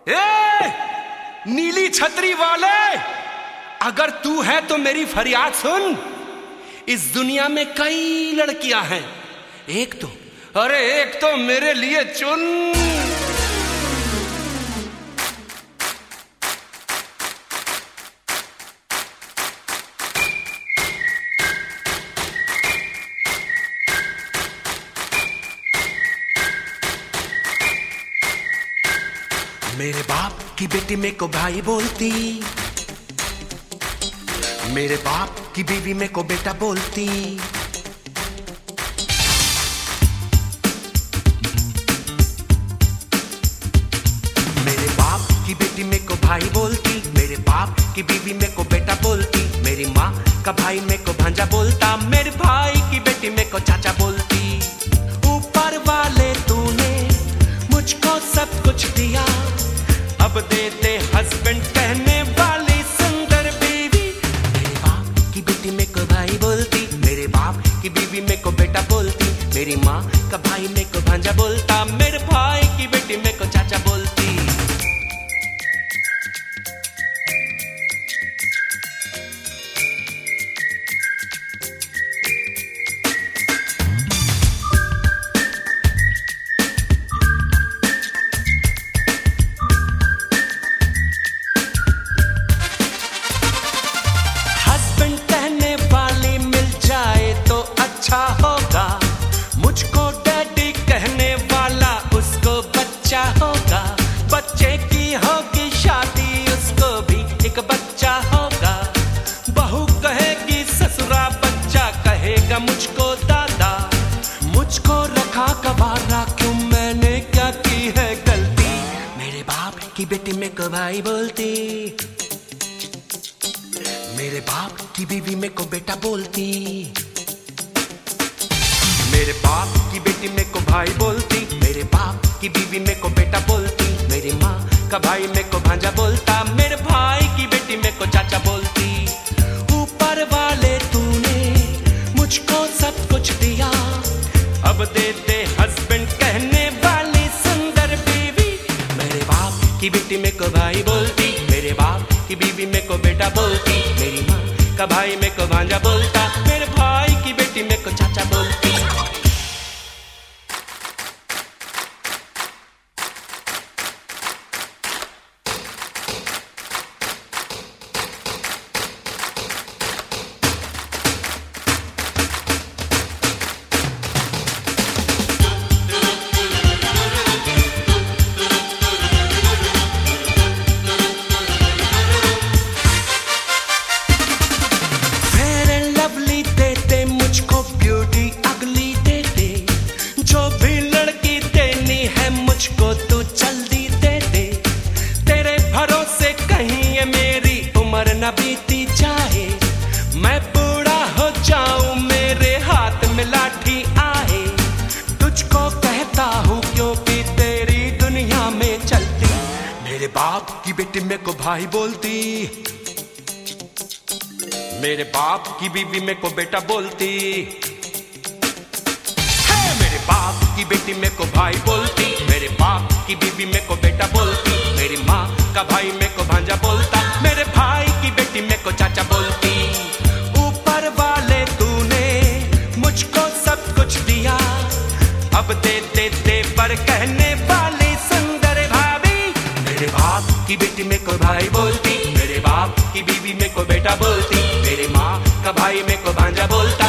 ए, नीली छतरी वाले, अगर तू है तो मेरी फरियाद सुन। इस दुनिया में कई लड़कियां हैं, एक तो मेरे लिए चुन। मेरे बाप की बेटी मेरे को भाई बोलती, मेरे बाप की बीवी मेरे को बेटा बोलती। मेरे बाप की बेटी मेरे को भाई बोलती, मेरे बाप की बीवी मेरे को बेटा बोलती। मेरी माँ का भाई मेरे को भांजा बोलता, मेरे भाई की बेटी मेरे को चाचा बोलती। ऊपर वाले तूने मुझको सब कुछ दिया, अब दे दे हस्बैंड कहने वाली सुंदर बीवी। मेरे बाप की बेटी मेरे को भाई बोलती, मेरे बाप की बीवी मेरे को बेटा बोलती। मेरी माँ का भाई मेरे को भांजा बोलता, मेरे भाई की बेटी मेरे को चाचा बोलती। अच्छा होगा, मुझको डैडी कहने वाला उसको बच्चा होगा। बच्चे की होगी शादी, उसको भी एक बच्चा होगा। बहू कहेगी ससुरा, बच्चा कहेगा मुझको दादा। मुझको रखा कबारा क्यों, मैंने क्या की है गलती। मेरे बाप की बेटी मेरे को भाई बोलती, मेरे बाप की बीवी मेरे को बेटा बोलती। मेरे बाप की बेटी मेरे को भाई बोलती, मेरे बाप की बीवी मेरे को बेटा बोलती। मेरी माँ का भाई मेरे को भांजा बोलता, मेरे भाई की बेटी मेरे को चाचा बोलती। ऊपर वाले तूने मुझको सब कुछ दिया, अब दे दे हस्बैंड कहने वाली सुंदर बीवी। मेरे बाप की बेटी मेरे को भाई बोलती, मेरे बाप की बीवी मेरे को बेटा बोलती। मेरी माँ का भाई मेरे को भांजा बोलता, मेरे भाई की बेटी मेरे को चाचा बोलती। मुझको तू जल्दी दे दे, तेरे भरोसे कहीं ये मेरी उम्र न बीती जाए। मैं बूढ़ा हो जाऊं, मेरे हाथ में लाठी आए। तुझको कहता हूँ क्योंकि तेरी दुनिया में चलती। मेरे बाप की बेटी मेरे को भाई बोलती, मेरे बाप की बीवी मेरे को बेटा बोलती। मेरे बाप की बेटी मेरे को भाई बोलती, मेरे बाप की बीवी मेरे को बेटा बोलती। मेरी माँ का भाई मेरे को भांजा बोलता, मेरे भाई की बेटी मेरे को चाचा बोलती। ऊपर वाले तूने मुझको सब कुछ दिया, अब दे दे दे पर कहने वाली सुंदर भाभी। मेरे बाप की बेटी मेरे को भाई बोलती, मेरे बाप की बीवी मेरे को बेटा बोलती। मेरी माँ का भाई मेरे को भांजा बोलता,